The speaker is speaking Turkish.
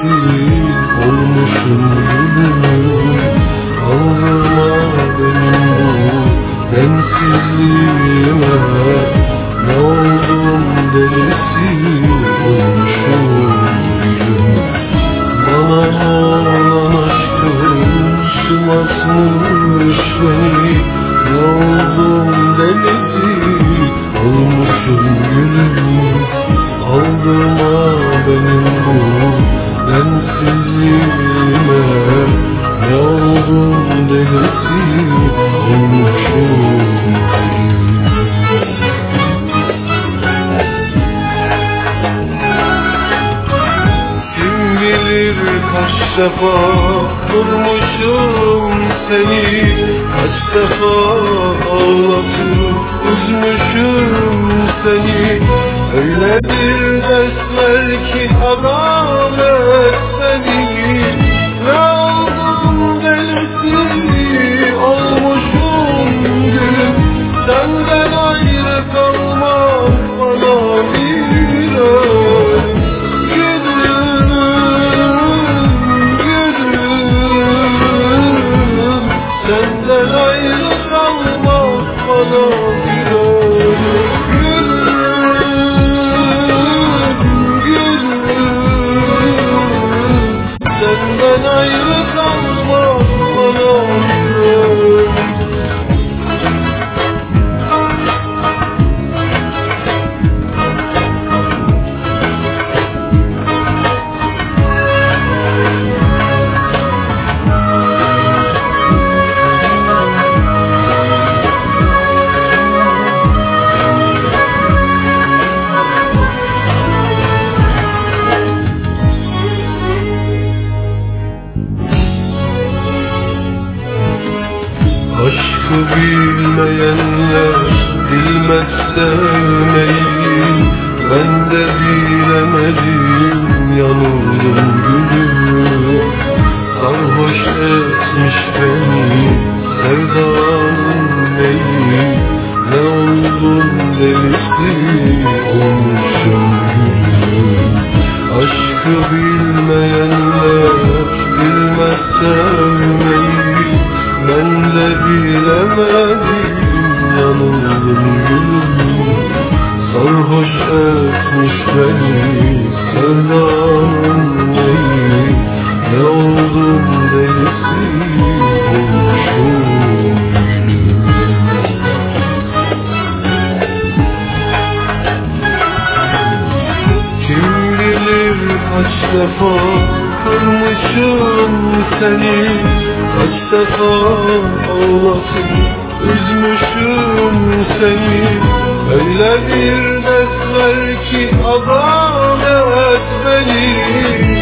olmuşum gülüm. Aldırma benim bu densizliğime, ne oldum delisi olmuşum gülüm. Bana olan aşkım şımartmış beni, ne oldum delisi olmuşum gülüm. Aldırma benim bu densizliğime, ne oldum delisi olmuşum gülüm. Kim bilir kaç defa vurmuşum seni, kaç defa ağlatıp üzmüşüm seni. Öyle bir ders ver ki adalet seni, ne oldum delisi olmuşum gülüm. Senden ayrı kalmak bana bir öl. Gülüm, gülüm, senden ayrı kalmak bana bir öl. Senden ayrı kalmak bana bir aşkı bilmeyenler bilmez sevmeyi, ben de bilemedim yanıldım gülüm. Sarhoş etmiş beni sevdanın neyi, ne oldum delisi olmuşum gülüm. Aşkı bilmeyenler bilmez sevmeyi, ben de bilemedim yanıldım gülüm. Sarhoş etmiş beni sevdanın neyi, ne oldum delisi olmuşum gülüm. Kim bilir kaç defa kırmışım seni, kaç defa ağlatıp üzmüşüm seni. Öyle bir ders ver ki adalet beni,